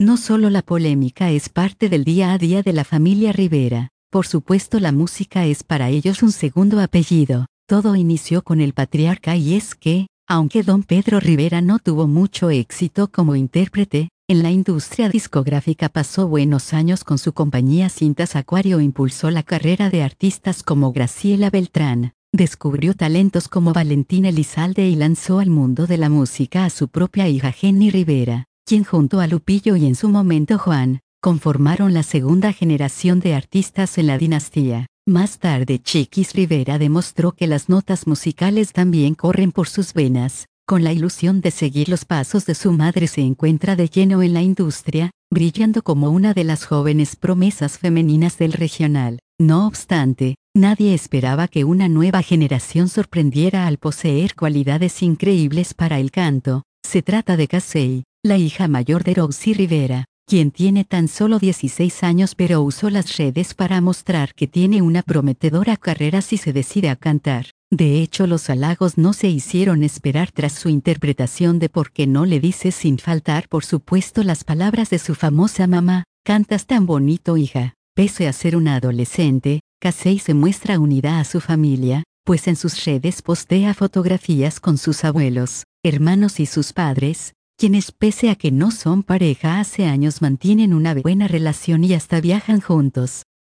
No solo la polémica es parte del día a día de la familia Rivera, por supuesto la música es para ellos un segundo apellido. Todo inició con el patriarca y es que, aunque don Pedro Rivera no tuvo mucho éxito como intérprete, en la industria discográfica pasó buenos años con su compañía Cintas Acuario, impulsó la carrera de artistas como Graciela Beltrán, descubrió talentos como Valentín Elizalde y lanzó al mundo de la música a su propia hija Jenny Rivera, quien junto a Lupillo y en su momento Juan, conformaron la segunda generación de artistas en la dinastía. Más tarde Chiquis Rivera demostró que las notas musicales también corren por sus venas. Con la ilusión de seguir los pasos de su madre se encuentra de lleno en la industria, brillando como una de las jóvenes promesas femeninas del regional. No obstante, nadie esperaba que una nueva generación sorprendiera al poseer cualidades increíbles para el canto. Se trata de Casey, la hija mayor de Roxy Rivera, quien tiene tan solo 16 años pero usó las redes para mostrar que tiene una prometedora carrera si se decide a cantar. De hecho, los halagos no se hicieron esperar tras su interpretación de ¿Por qué no le dices?, sin faltar por supuesto las palabras de su famosa mamá: «Cantas tan bonito, hija». Pese a ser una adolescente, Casey se muestra unida a su familia, pues en sus redes postea fotografías con sus abuelos, hermanos y sus padres, quienes pese a que no son pareja hace años mantienen una buena relación y hasta viajan juntos.